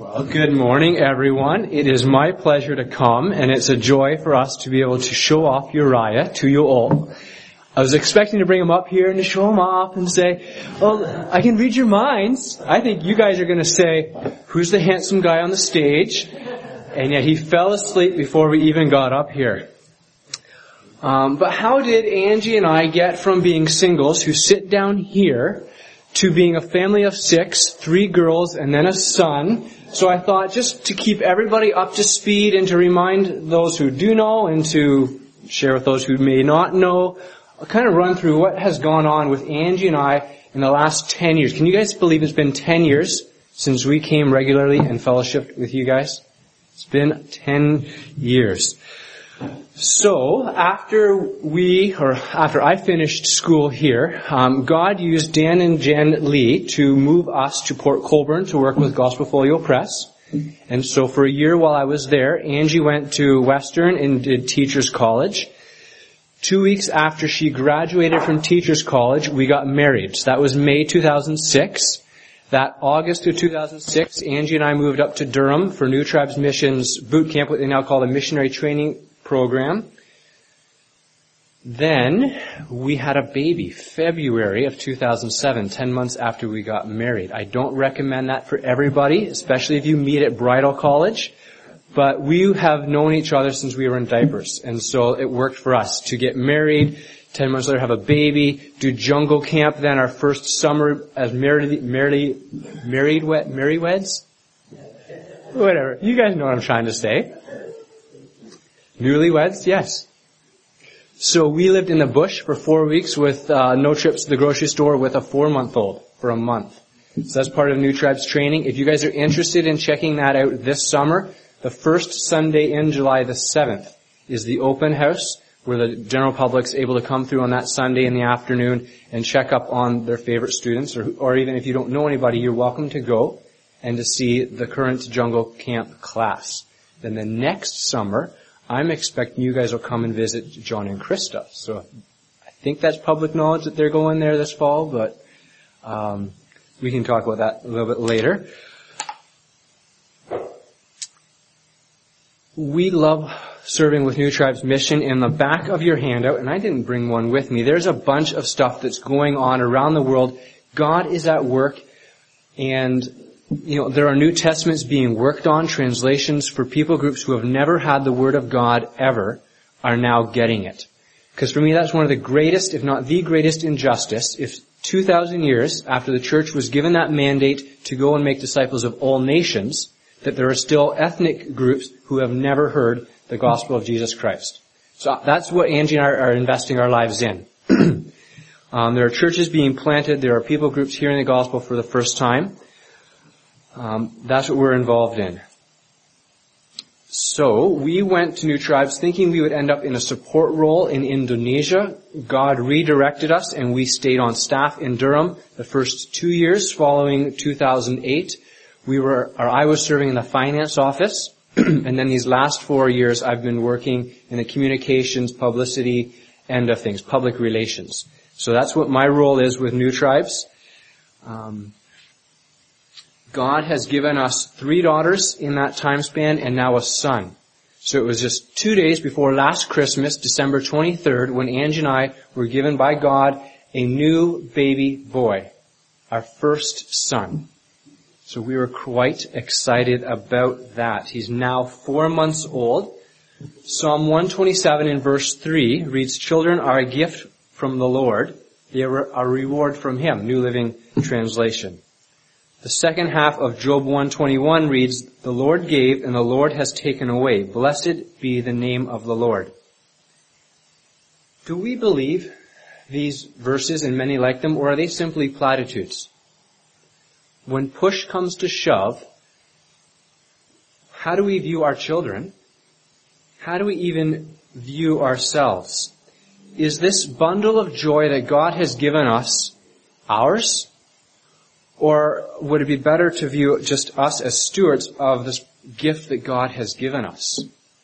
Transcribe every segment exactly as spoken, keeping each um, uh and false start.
Well, good morning, everyone. It is my pleasure to come, and it's a joy for us to be able to show off Uriah to you all. I was expecting to bring him up here and to show him off and say, well, I can read your minds. I think you guys are going to say, who's the handsome guy on the stage? And yet he fell asleep before we even got up here. Um, but how did Angie and I get from being singles who sit down here to being a family of six, three girls, and then a son? So I thought, just to keep everybody up to speed and to remind those who do know and to share with those who may not know, I'll kind of run through what has gone on with Angie and I in the last ten years. Can you guys believe it's been ten years since we came regularly and fellowshiped with you guys? It's been ten years. So, after we, or after I finished school here, um, God used Dan and Jen Lee to move us to Port Colborne to work with Gospel Folio Press. And so for a year while I was there, Angie went to Western and did Teachers College. Two weeks after she graduated from Teachers College, we got married. So that was May two thousand six. That August of two thousand six, Angie and I moved up to Durham for New Tribes Missions Boot Camp, what they now call a missionary training program. Then we had a baby, February of two thousand seven, ten months after we got married. I don't recommend that for everybody, especially if you meet at bridal college. But we have known each other since we were in diapers. And so it worked for us to get married, ten months later have a baby, do jungle camp, then our first summer as married, married, married, wed, marryweds? Whatever. You guys know what I'm trying to say. Newlyweds, yes. So we lived in the bush for four weeks with uh, no trips to the grocery store with a four-month-old for a month. So that's part of New Tribes training. If you guys are interested in checking that out this summer, the first Sunday in July, the seventh, is the open house where the general public's able to come through on that Sunday in the afternoon and check up on their favorite students, or, or even if you don't know anybody, you're welcome to go and to see the current jungle camp class. Then the next summer, I'm expecting you guys will come and visit John and Krista. So I think that's public knowledge that they're going there this fall, but um, we can talk about that a little bit later. We love serving with New Tribes Mission. In the back of your handout, and I didn't bring one with me, there's a bunch of stuff that's going on around the world. God is at work, and you know, there are New Testaments being worked on, translations for people groups who have never had the Word of God ever are now getting it. Because for me, that's one of the greatest, if not the greatest injustice, if two thousand years after the church was given that mandate to go and make disciples of all nations, that there are still ethnic groups who have never heard the gospel of Jesus Christ. So that's what Angie and I are investing our lives in. um, there are churches being planted. There are people groups hearing the gospel for the first time. Um, that's what we're involved in. So we went to New Tribes thinking we would end up in a support role in Indonesia. God redirected us, and we stayed on staff in Durham the first two years following two thousand eight. We were, or I was serving in the finance office, and then these last four years I've been working in the communications, publicity end of things, public relations. So that's what my role is with New Tribes. Um, God has given us three daughters in that time span and now a son. So it was just two days before last Christmas, December twenty-third, when Angie and I were given by God a new baby boy, our first son. So we were quite excited about that. He's now four months old. Psalm one twenty-seven in verse three reads, "Children are a gift from the Lord. They are a reward from Him." New Living Translation. The second half of Job one twenty-one reads, "The Lord gave and the Lord has taken away. Blessed be the name of the Lord." Do we believe these verses and many like them, or are they simply platitudes? When push comes to shove, how do we view our children? How do we even view ourselves? Is this bundle of joy that God has given us ours? Or would it be better to view just us as stewards of this gift that God has given us?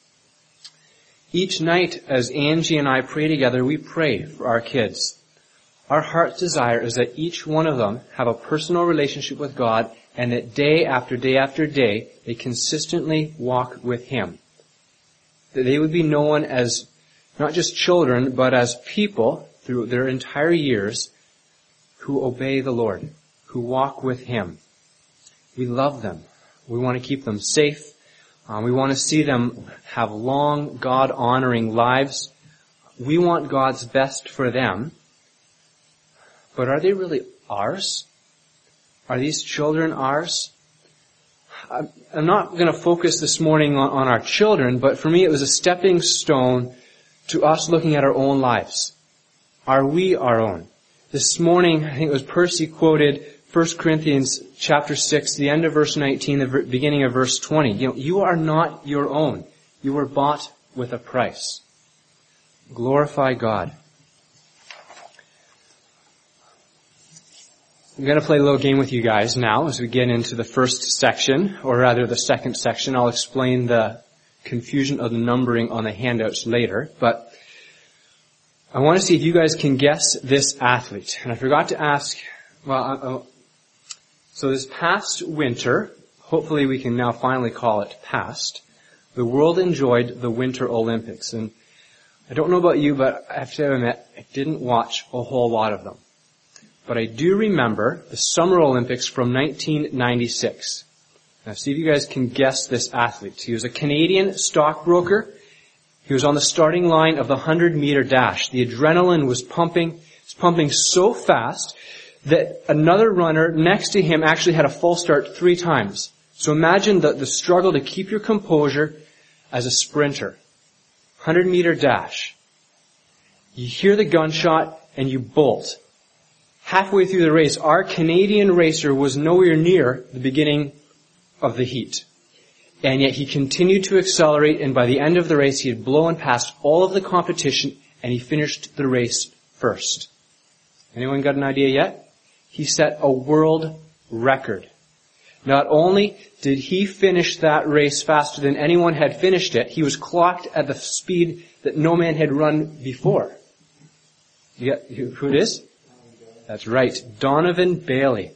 Each night as Angie and I pray together, we pray for our kids. Our heart's desire is that each one of them have a personal relationship with God and that day after day after day, they consistently walk with Him. That they would be known as not just children, but as people through their entire years who obey the Lord, who walk with Him. We love them. We want to keep them safe. Um, we want to see them have long, God-honoring lives. We want God's best for them. But are they really ours? Are these children ours? I'm not going to focus this morning on, on our children, but for me it was a stepping stone to us looking at our own lives. Are we our own? This morning, I think it was Percy quoted First Corinthians chapter six, the end of verse nineteen, the beginning of verse twenty. You know, you are not your own. You were bought with a price. Glorify God. I'm going to play a little game with you guys now as we get into the first section, or rather the second section. I'll explain the confusion of the numbering on the handouts later, but I want to see if you guys can guess this athlete. And I forgot to ask, well, uh, so this past winter, hopefully we can now finally call it past, the world enjoyed the Winter Olympics. And I don't know about you, but I have to admit, I didn't watch a whole lot of them. But I do remember the Summer Olympics from nineteen ninety-six. Now see if you guys can guess this athlete. He was a Canadian stockbroker. He was on the starting line of the one hundred meter dash. The adrenaline was pumping, it was pumping so fast that another runner next to him actually had a false start three times. So imagine the, the struggle to keep your composure as a sprinter. one hundred meter dash. You hear the gunshot and you bolt. Halfway through the race, our Canadian racer was nowhere near the beginning of the heat. And yet he continued to accelerate, and by the end of the race, he had blown past all of the competition, and he finished the race first. Anyone got an idea yet? He set a world record. Not only did he finish that race faster than anyone had finished it, he was clocked at the speed that no man had run before. You get who it is? That's right, Donovan Bailey.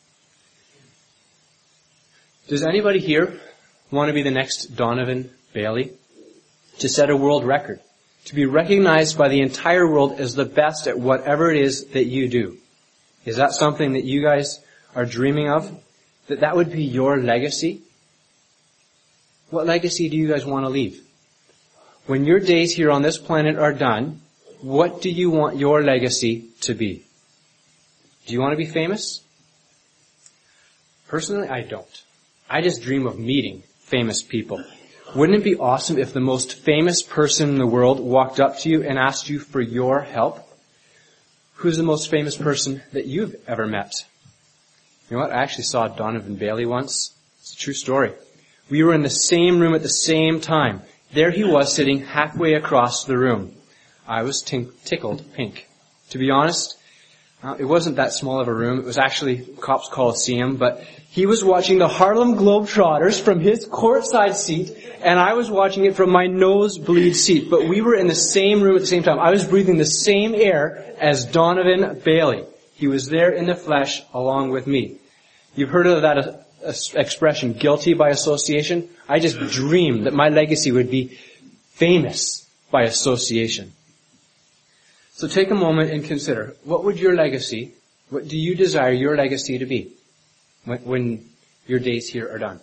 Does anybody here want to be the next Donovan Bailey? To set a world record. To be recognized by the entire world as the best at whatever it is that you do. Is that something that you guys are dreaming of? That that would be your legacy? What legacy do you guys want to leave? When your days here on this planet are done, what do you want your legacy to be? Do you want to be famous? Personally, I don't. I just dream of meeting famous people. Wouldn't it be awesome if the most famous person in the world walked up to you and asked you for your help? Who's the most famous person that you've ever met? You know what? I actually saw Donovan Bailey once. It's a true story. We were in the same room at the same time. There he was sitting halfway across the room. I was tink- tickled pink. To be honest, Uh, it wasn't that small of a room. It was actually Cops Coliseum, but he was watching the Harlem Globetrotters from his courtside seat, and I was watching it from my nosebleed seat. But we were in the same room at the same time. I was breathing the same air as Donovan Bailey. He was there in the flesh along with me. You've heard of that uh, uh, expression, guilty by association? I just dreamed that my legacy would be famous by association. So take a moment and consider, what would your legacy, what do you desire your legacy to be when, when your days here are done?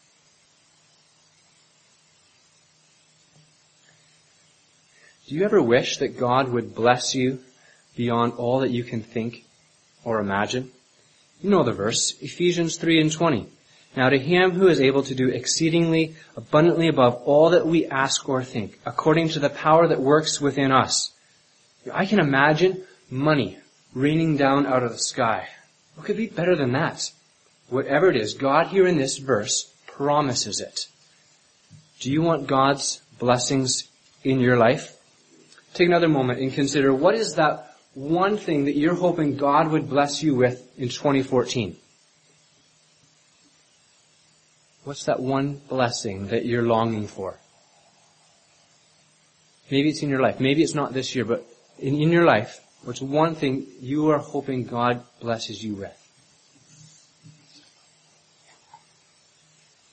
Do you ever wish that God would bless you beyond all that you can think or imagine? You know the verse, Ephesians three and twenty. Now to him who is able to do exceedingly abundantly above all that we ask or think, according to the power that works within us. I can imagine money raining down out of the sky. What could be better than that? Whatever it is, God here in this verse promises it. Do you want God's blessings in your life? Take another moment and consider, what is that one thing that you're hoping God would bless you with in twenty fourteen? What's that one blessing that you're longing for? Maybe it's in your life. Maybe it's not this year, but In, in your life, what's one thing you are hoping God blesses you with?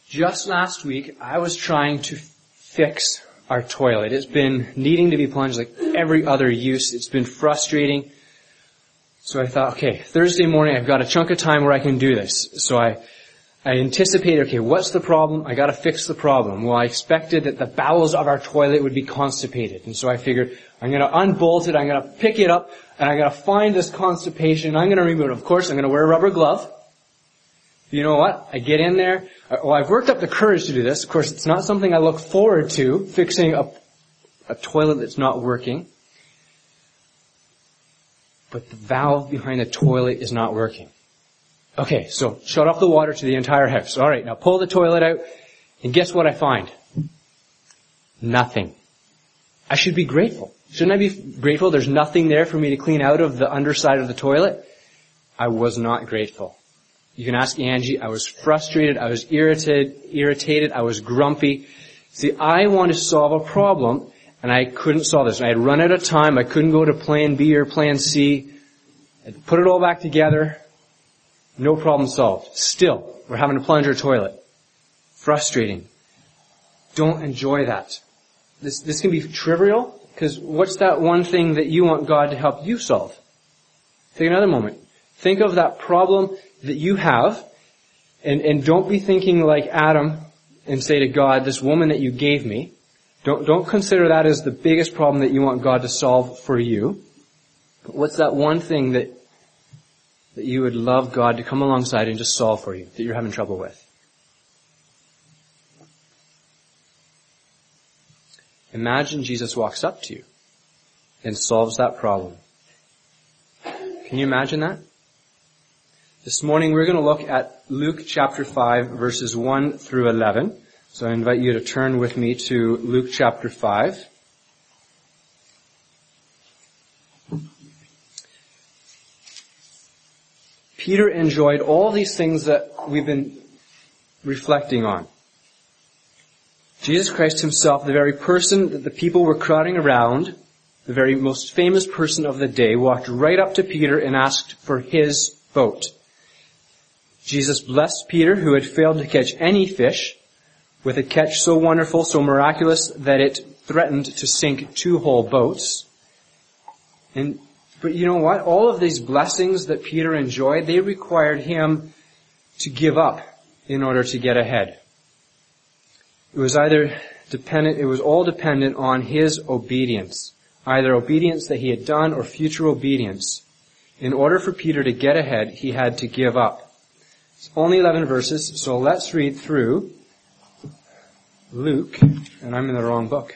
Just last week, I was trying to fix our toilet. It's been needing to be plunged like every other use. It's been frustrating. So I thought, okay, Thursday morning, I've got a chunk of time where I can do this. So I, I anticipated, okay, what's the problem? I gotta fix the problem. Well, I expected that the bowels of our toilet would be constipated. And so I figured, I'm gonna unbolt it, I'm gonna pick it up, and I'm gonna find this constipation, and I'm gonna remove it. Of course, I'm gonna wear a rubber glove. You know what? I get in there. Well, I've worked up the courage to do this. Of course, it's not something I look forward to, fixing a, a toilet that's not working. But the valve behind the toilet is not working. Okay, so shut off the water to the entire house. Alright, now pull the toilet out, and guess what I find? Nothing. I should be grateful. Shouldn't I be grateful there's nothing there for me to clean out of the underside of the toilet? I was not grateful. You can ask Angie. I was frustrated. I was irritated. Irritated. I was grumpy. See, I want to solve a problem, and I couldn't solve this. I had run out of time. I couldn't go to plan B or plan C. I'd put it all back together. No problem solved. Still, we're having to plunge our toilet. Frustrating. Don't enjoy that. This, this can be trivial, because what's that one thing that you want God to help you solve? Take another moment. Think of that problem that you have, and, and don't be thinking like Adam and say to God, this woman that you gave me, don't, don't consider that as the biggest problem that you want God to solve for you. But what's that one thing that, that you would love God to come alongside and just solve for you, that you're having trouble with? Imagine Jesus walks up to you and solves that problem. Can you imagine that? This morning we're going to look at Luke chapter five, verses one through eleven. So I invite you to turn with me to Luke chapter five. Peter enjoyed all these things that we've been reflecting on. Jesus Christ himself, the very person that the people were crowding around, the very most famous person of the day, walked right up to Peter and asked for his boat. Jesus blessed Peter, who had failed to catch any fish, with a catch so wonderful, so miraculous, that it threatened to sink two whole boats. And, but you know what? All of these blessings that Peter enjoyed, they required him to give up in order to get ahead. It was either dependent, it was all dependent on his obedience. Either obedience that he had done or future obedience. In order for Peter to get ahead, he had to give up. It's only eleven verses, so let's read through Luke, and I'm in the wrong book.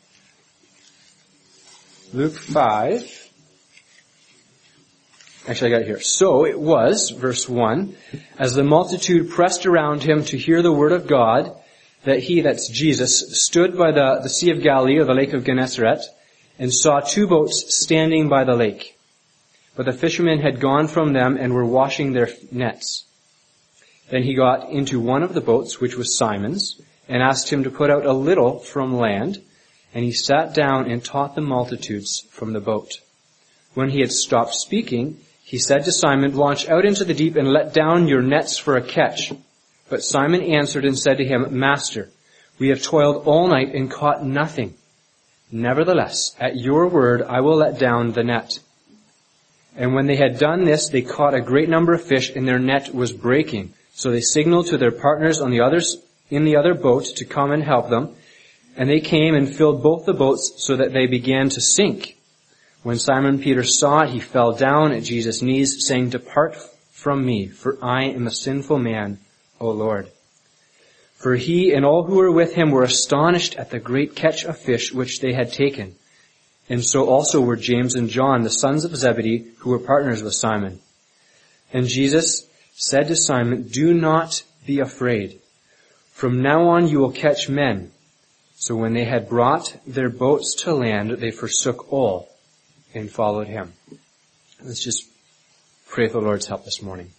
Luke five. Actually, I got it here. So it was, verse one, as the multitude pressed around him to hear the word of God, that he, that's Jesus, stood by the, the Sea of Galilee, or the Lake of Gennesaret, and saw two boats standing by the lake. But the fishermen had gone from them and were washing their nets. Then he got into one of the boats, which was Simon's, and asked him to put out a little from land, and he sat down and taught the multitudes from the boat. When he had stopped speaking, he said to Simon, "Launch out into the deep and let down your nets for a catch." But Simon answered and said to him, "Master, we have toiled all night and caught nothing. Nevertheless, at your word I will let down the net." And when they had done this, they caught a great number of fish, and their net was breaking. So they signaled to their partners on the others in the other boat to come and help them. And they came and filled both the boats so that they began to sink. When Simon Peter saw it, he fell down at Jesus' knees, saying, "Depart from me, for I am a sinful man, O Lord." For he and all who were with him were astonished at the great catch of fish which they had taken. And so also were James and John, the sons of Zebedee, who were partners with Simon. And Jesus said to Simon, "Do not be afraid. From now on you will catch men." So when they had brought their boats to land, they forsook all and followed him. Let's just pray for the Lord's help this morning.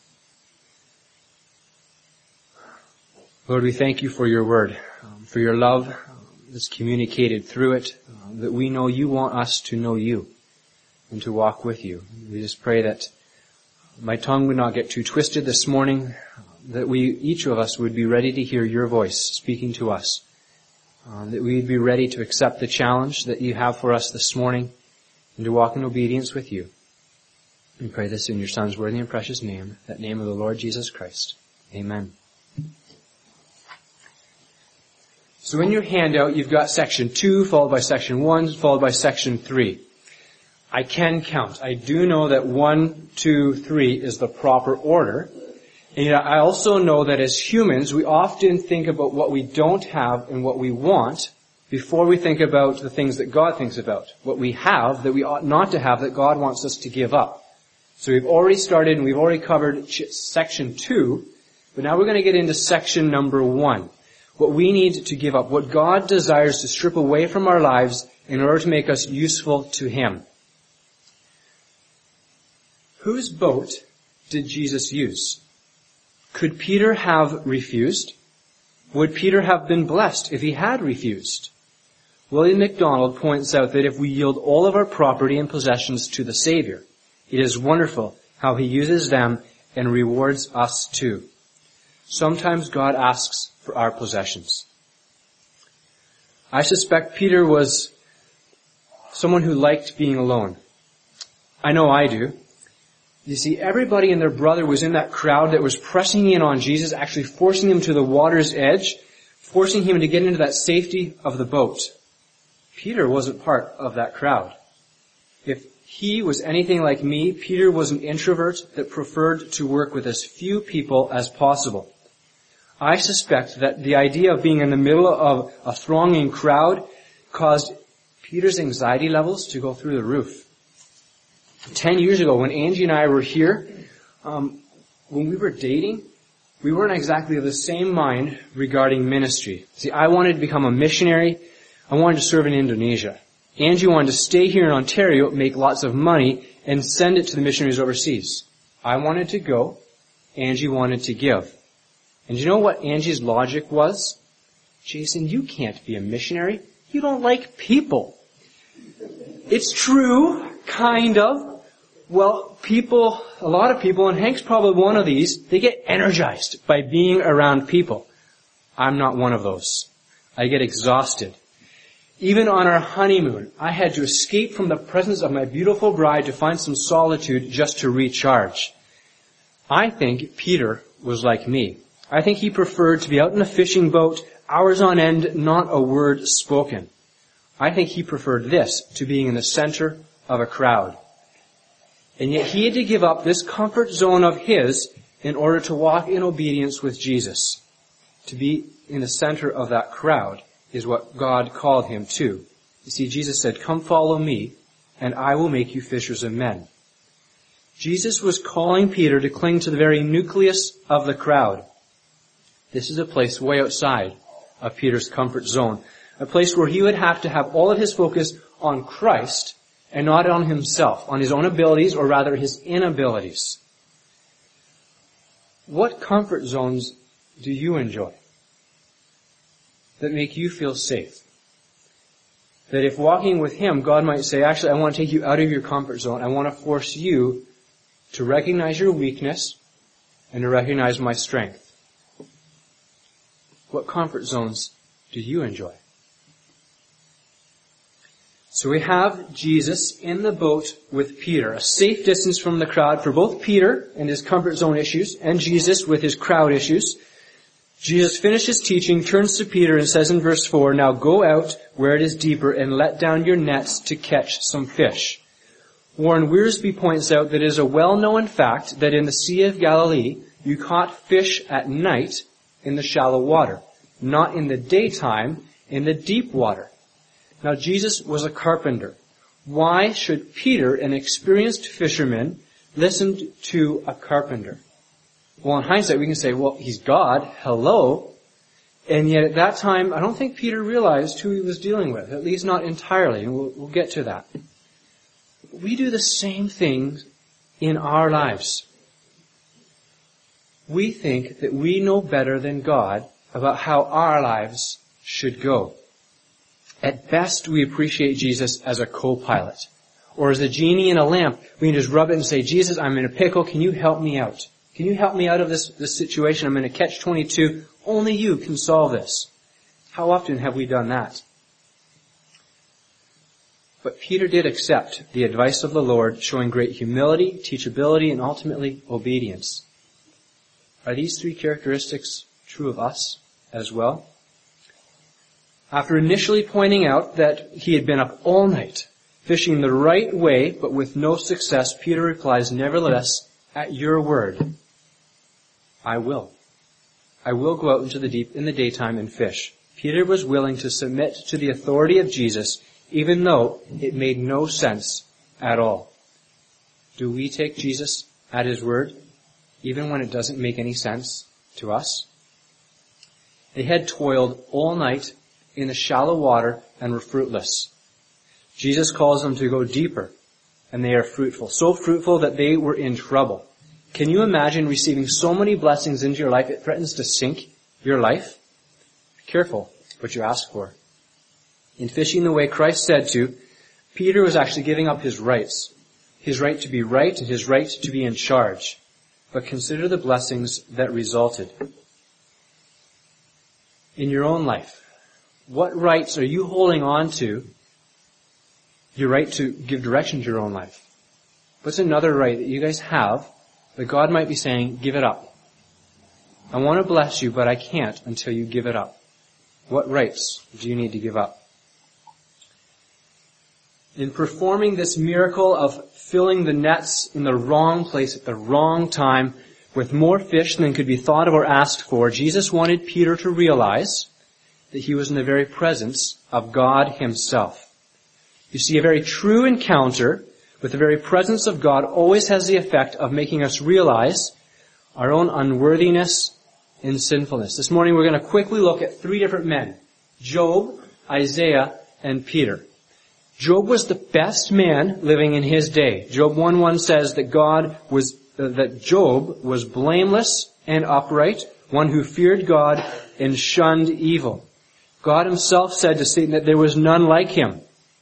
Lord, we thank you for your word, um, for your love um, that's communicated through it, um, that we know you want us to know you and to walk with you. We just pray that my tongue would not get too twisted this morning, um, that we, each of us, would be ready to hear your voice speaking to us. Um, that we'd be ready to accept the challenge that you have for us this morning and to walk in obedience with you. We pray this in your Son's worthy and precious name, that name of the Lord Jesus Christ. Amen. So in your handout, you've got section two, followed by section one, followed by section three. I can count. I do know that one, two, three is the proper order. And yet I also know that as humans, we often think about what we don't have and what we want before we think about the things that God thinks about. What we have that we ought not to have that God wants us to give up. So we've already started and we've already covered section two, but now we're going to get into section number one. What we need to give up, what God desires to strip away from our lives in order to make us useful to Him. Whose boat did Jesus use? Could Peter have refused? Would Peter have been blessed if he had refused? William MacDonald points out that if we yield all of our property and possessions to the Savior, it is wonderful how He uses them and rewards us too. Sometimes God asks for our possessions. I suspect Peter was someone who liked being alone. I know I do. You see, everybody and their brother was in that crowd that was pressing in on Jesus, actually forcing him to the water's edge, forcing him to get into that safety of the boat. Peter wasn't part of that crowd. If he was anything like me, Peter was an introvert that preferred to work with as few people as possible. I suspect that the idea of being in the middle of a thronging crowd caused Peter's anxiety levels to go through the roof. Ten years ago, when Angie and I were here, um, when we were dating, we weren't exactly of the same mind regarding ministry. See, I wanted to become a missionary. I wanted to serve in Indonesia. Angie wanted to stay here in Ontario, make lots of money, and send it to the missionaries overseas. I wanted to go. Angie wanted to give. And you know what Angie's logic was? Jason, you can't be a missionary. You don't like people. It's true, kind of. Well, people, a lot of people, and Hank's probably one of these, they get energized by being around people. I'm not one of those. I get exhausted. Even on our honeymoon, I had to escape from the presence of my beautiful bride to find some solitude just to recharge. I think Peter was like me. I think he preferred to be out in a fishing boat, hours on end, not a word spoken. I think he preferred this to being in the center of a crowd. And yet he had to give up this comfort zone of his in order to walk in obedience with Jesus. To be in the center of that crowd is what God called him to. You see, Jesus said, "Come follow me, and I will make you fishers of men." Jesus was calling Peter to cling to the very nucleus of the crowd. This is a place way outside of Peter's comfort zone. A place where he would have to have all of his focus on Christ and not on himself, on his own abilities, or rather his inabilities. What comfort zones do you enjoy that make you feel safe? That if walking with him, God might say, actually, I want to take you out of your comfort zone. I want to force you to recognize your weakness and to recognize my strength. What comfort zones do you enjoy? So we have Jesus in the boat with Peter, a safe distance from the crowd for both Peter and his comfort zone issues, and Jesus with his crowd issues. Jesus finishes teaching, turns to Peter and says in verse four, "Now go out where it is deeper and let down your nets to catch some fish." Warren Wiersbe points out that it is a well-known fact that in the Sea of Galilee, you caught fish at night in the shallow water, not in the daytime in the deep water. Now, Jesus was a carpenter. Why should Peter, an experienced fisherman, listen to a carpenter? Well, in hindsight, we can say, well, he's God. Hello. And yet at that time, I don't think Peter realized who he was dealing with, at least not entirely, and we'll, we'll get to that. We do the same things in our lives. We think that we know better than God about how our lives should go. At best, we appreciate Jesus as a co-pilot. Or as a genie in a lamp, we can just rub it and say, "Jesus, I'm in a pickle. Can you help me out?" Can you help me out of this, this situation? I'm in a catch twenty-two. Only you can solve this. How often have we done that? But Peter did accept the advice of the Lord, showing great humility, teachability, and ultimately obedience. Are these three characteristics true of us as well? After initially pointing out that he had been up all night, fishing the right way, but with no success, Peter replies, "Nevertheless, at your word, I will. I will go out into the deep in the daytime and fish." Peter was willing to submit to the authority of Jesus, even though it made no sense at all. Do we take Jesus at his word, even when it doesn't make any sense to us? They had toiled all night in the shallow water and were fruitless. Jesus calls them to go deeper, and they are fruitful. So fruitful that they were in trouble. Can you imagine receiving so many blessings into your life it threatens to sink your life? Be careful what you ask for. In fishing the way Christ said to, Peter was actually giving up his rights. His right to be right and his right to be in charge. But consider the blessings that resulted. In your own life, what rights are you holding on to? Your right to give direction to your own life. What's another right that you guys have that God might be saying, give it up? I want to bless you, but I can't until you give it up. What rights do you need to give up? In performing this miracle of filling the nets in the wrong place at the wrong time with more fish than could be thought of or asked for, Jesus wanted Peter to realize that he was in the very presence of God himself. You see, a very true encounter with the very presence of God always has the effect of making us realize our own unworthiness and sinfulness. This morning we're going to quickly look at three different men: Job, Isaiah, and Peter. Job was the best man living in his day. Job one one says that God was, uh, that Job was blameless and upright, one who feared God and shunned evil. God himself said to Satan that there was none like him.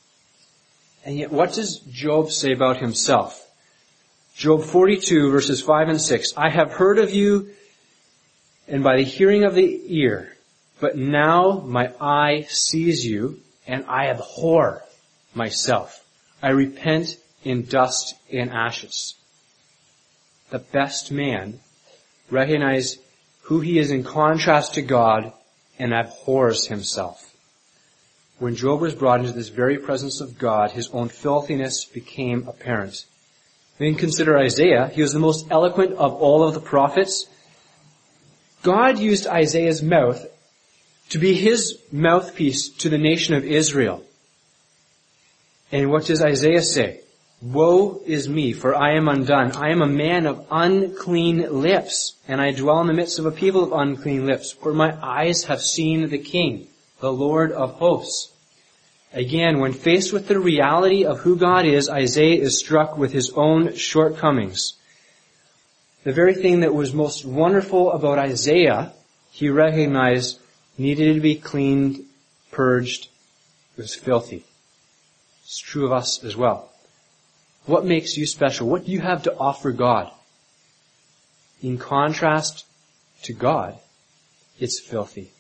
And yet what does Job say about himself? Job forty-two verses five and six. I have heard of you and by the hearing of the ear, but now my eye sees you and I abhor myself. I repent in dust and ashes. The best man recognizes who he is in contrast to God and abhors himself. When Job was brought into this very presence of God, his own filthiness became apparent. Then consider Isaiah. He was the most eloquent of all of the prophets. God used Isaiah's mouth to be his mouthpiece to the nation of Israel. And what does Isaiah say? Woe is me, for I am undone. I am a man of unclean lips, and I dwell in the midst of a people of unclean lips, for my eyes have seen the King, the Lord of hosts. Again, when faced with the reality of who God is, Isaiah is struck with his own shortcomings. The very thing that was most wonderful about Isaiah, he recognized needed to be cleaned, purged, was filthy. It's true of us as well. What makes you special? What do you have to offer God? In contrast to God, it's filthy.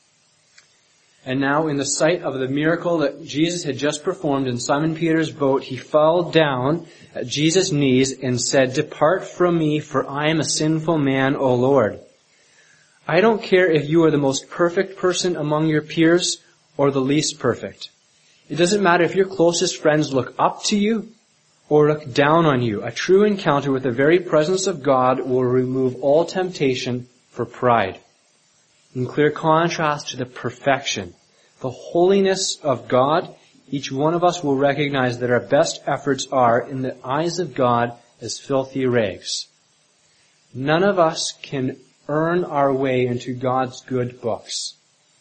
And now, in the sight of the miracle that Jesus had just performed in Simon Peter's boat, he fell down at Jesus' knees and said, Depart from me, for I am a sinful man, O Lord. I don't care if you are the most perfect person among your peers or the least perfect. It doesn't matter if your closest friends look up to you or look down on you. A true encounter with the very presence of God will remove all temptation for pride. In clear contrast to the perfection, the holiness of God, each one of us will recognize that our best efforts are, in the eyes of God, as filthy rags. None of us can earn our way into God's good books.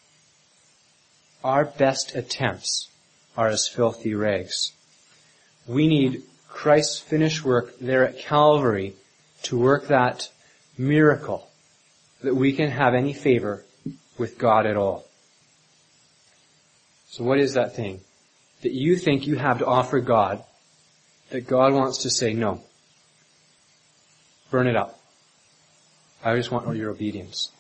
Our best attempts are as filthy rags. We need Christ's finished work there at Calvary to work that miracle that we can have any favor with God at all. So what is that thing that you think you have to offer God that God wants to say no? Burn it up. I just want your obedience.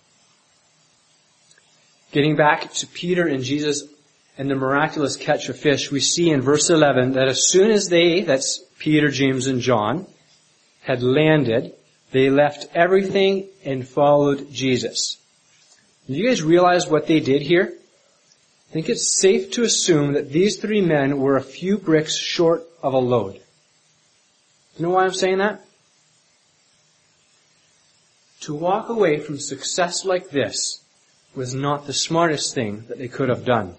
Getting back to Peter and Jesus and the miraculous catch of fish, we see in verse eleven that as soon as they, that's Peter, James, and John, had landed, they left everything and followed Jesus. Do you guys realize what they did here? I think it's safe to assume that these three men were a few bricks short of a load. You know why I'm saying that? To walk away from success like this was not the smartest thing that they could have done.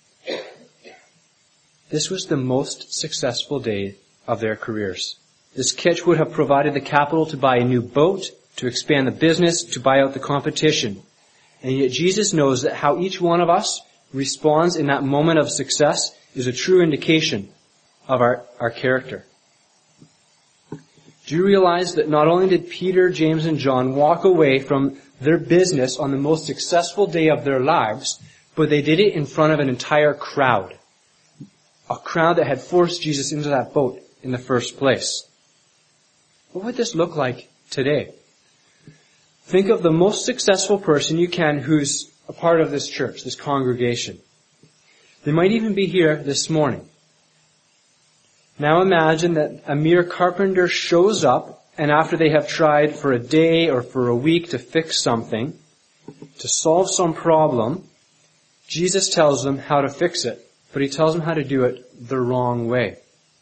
This was the most successful day of their careers. This catch would have provided the capital to buy a new boat, to expand the business, to buy out the competition. And yet Jesus knows that how each one of us responds in that moment of success is a true indication of our, our character. Do you realize that not only did Peter, James, and John walk away from their business on the most successful day of their lives, but they did it in front of an entire crowd. A crowd that had forced Jesus into that boat in the first place. What would this look like today? Think of the most successful person you can who's a part of this church, this congregation. They might even be here this morning. Now imagine that a mere carpenter shows up, and after they have tried for a day or for a week to fix something, to solve some problem, Jesus tells them how to fix it, but he tells them how to do it the wrong way.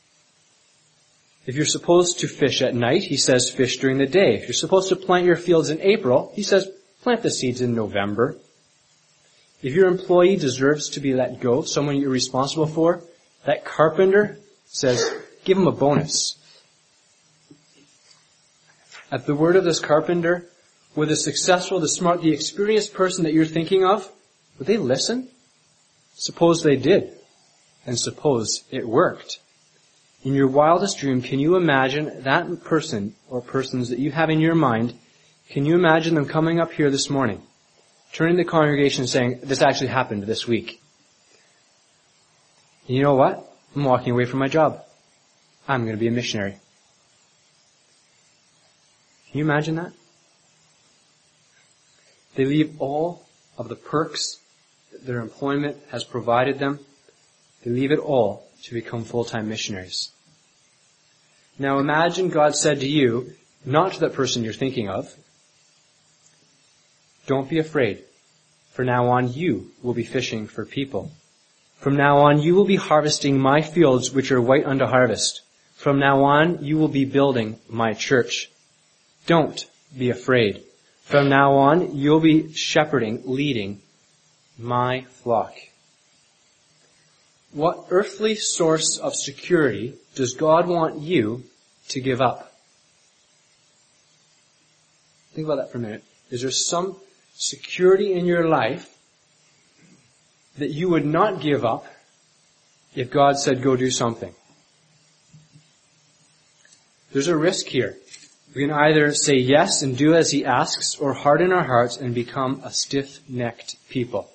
If you're supposed to fish at night, he says fish during the day. If you're supposed to plant your fields in April, he says plant the seeds in November. If your employee deserves to be let go, someone you're responsible for, that carpenter says, give him a bonus. At the word of this carpenter, would the successful, the smart, the experienced person that you're thinking of, would they listen? Suppose they did. And suppose it worked. In your wildest dream, can you imagine that person or persons that you have in your mind, can you imagine them coming up here this morning, turning to the congregation and saying, this actually happened this week. And you know what? I'm walking away from my job. I'm going to be a missionary. Can you imagine that? They leave all of the perks that their employment has provided them. They leave it all to become full-time missionaries. Now imagine God said to you, not to that person you're thinking of, don't be afraid. From now on, you will be fishing for people. From now on, you will be harvesting my fields, which are white unto harvest. From now on, you will be building my church. Don't be afraid. From now on, you'll be shepherding, leading my flock. What earthly source of security does God want you to give up? Think about that for a minute. Is there some security in your life that you would not give up if God said, go do something? There's a risk here. We can either say yes and do as he asks, or harden our hearts and become a stiff-necked people.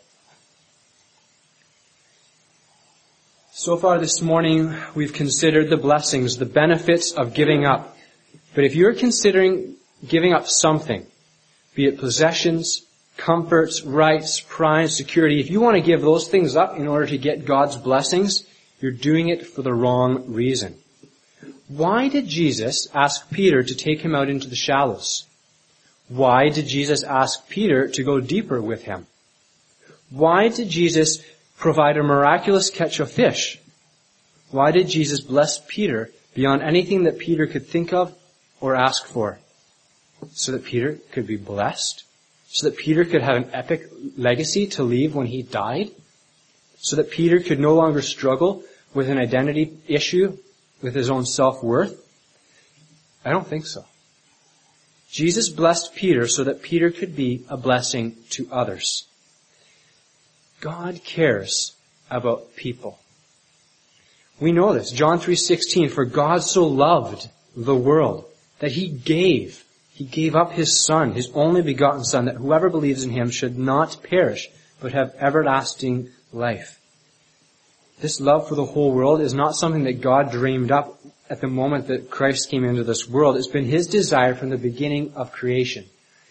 So far this morning, we've considered the blessings, the benefits of giving up. But if you're considering giving up something, be it possessions, comforts, rights, pride, security, if you want to give those things up in order to get God's blessings, you're doing it for the wrong reason. Why did Jesus ask Peter to take him out into the shallows? Why did Jesus ask Peter to go deeper with him? Why did Jesus provide a miraculous catch of fish? Why did Jesus bless Peter beyond anything that Peter could think of or ask for? So that Peter could be blessed? So that Peter could have an epic legacy to leave when he died? So that Peter could no longer struggle with an identity issue with his own self-worth? I don't think so. Jesus blessed Peter so that Peter could be a blessing to others. God cares about people. We know this. John three sixteen, for God so loved the world that he gave. He gave up his Son, his only begotten Son, that whoever believes in him should not perish, but have everlasting life. This love for the whole world is not something that God dreamed up at the moment that Christ came into this world. It's been his desire from the beginning of creation.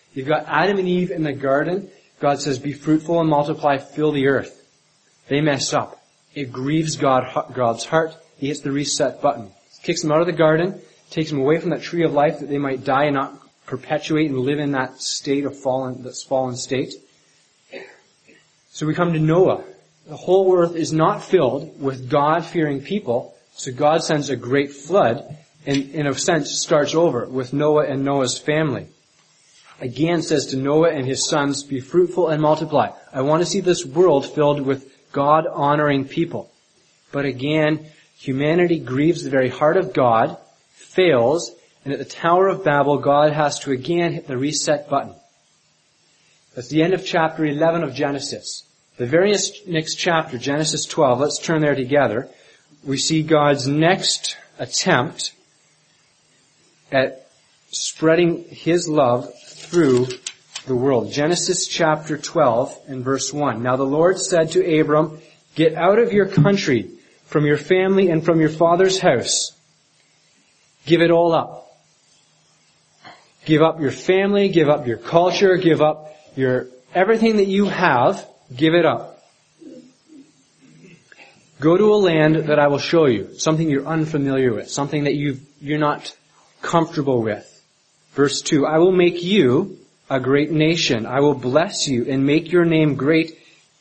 You've got Adam and Eve in the garden. God says, be fruitful and multiply, fill the earth. They mess up. It grieves God, God's heart. He hits the reset button. Kicks them out of the garden, takes them away from that tree of life that they might die and not perpetuate and live in that state of fallen, that's fallen state. So we come to Noah. The whole earth is not filled with God-fearing people, so God sends a great flood and, in a sense, starts over with Noah and Noah's family. Again says to Noah and his sons, be fruitful and multiply. I want to see this world filled with God-honoring people. But again, humanity grieves the very heart of God, fails, and at the Tower of Babel, God has to again hit the reset button. That's the end of chapter eleven of Genesis. The very next chapter, Genesis twelve, let's turn there together. We see God's next attempt at spreading His love through the world. Genesis chapter twelve and verse one. Now the Lord said to Abram, get out of your country, from your family and from your father's house. Give it all up. Give up your family, give up your culture, give up your everything that you have, give it up. Go to a land that I will show you, something you're unfamiliar with, something that you you're not comfortable with. Verse two, I will make you a great nation. I will bless you and make your name great.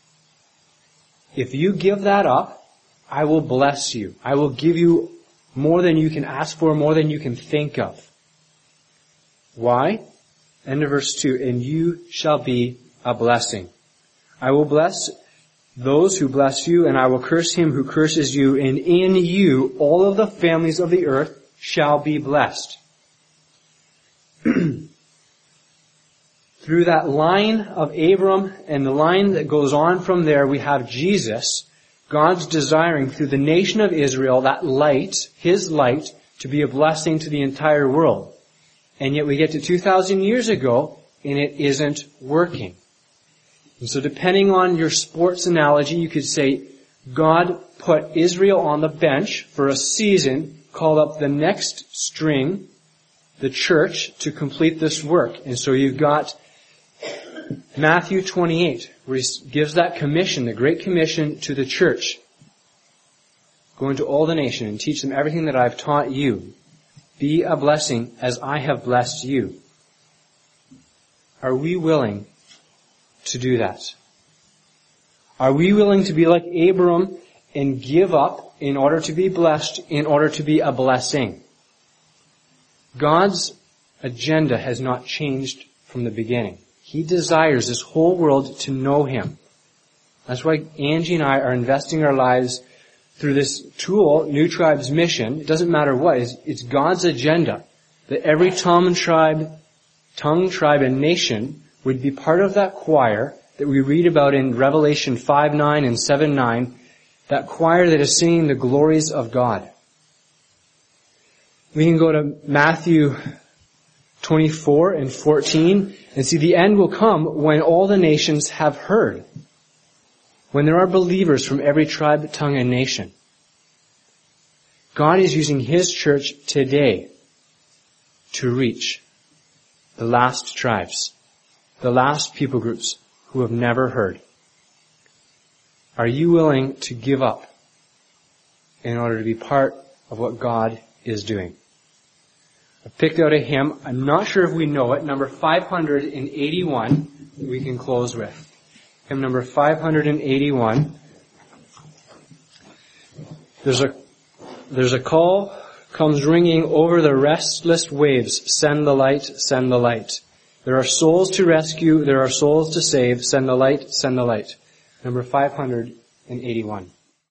If you give that up, I will bless you. I will give you more than you can ask for, more than you can think of. Why? End of verse two, and you shall be a blessing. I will bless those who bless you, and I will curse him who curses you, and in you all of the families of the earth shall be blessed. Through that line of Abram and the line that goes on from there, we have Jesus, God's desiring through the nation of Israel, that light, His light, to be a blessing to the entire world. And yet we get to two thousand years ago, and it isn't working. And so depending on your sports analogy, you could say, God put Israel on the bench for a season, called up the next string, the church, to complete this work. And so you've got Matthew twenty-eight, where He gives that commission, the Great Commission, to the church. Go into all the nation and teach them everything that I've taught you. Be a blessing as I have blessed you. Are we willing to do that? Are we willing to be like Abram and give up in order to be blessed, in order to be a blessing? God's agenda has not changed from the beginning. He desires this whole world to know Him. That's why Angie and I are investing our lives through this tool, New Tribe's mission. It doesn't matter what. It's, it's God's agenda that every tongue, tribe, tongue, tribe, and nation would be part of that choir that we read about in Revelation five nine and seven nine, that choir that is singing the glories of God. We can go to Matthew twenty-four and fourteen and see the end will come when all the nations have heard. When there are believers from every tribe, tongue, and nation. God is using His church today to reach the last tribes, the last people groups who have never heard. Are you willing to give up in order to be part of what God is doing? I picked out a hymn. I'm not sure if we know it. Number five hundred eighty-one that we can close with. Hymn number five hundred eighty-one. There's a, there's a call comes ringing over the restless waves. Send the light, send the light. There are souls to rescue, there are souls to save. Send the light, send the light. Number five hundred eighty-one.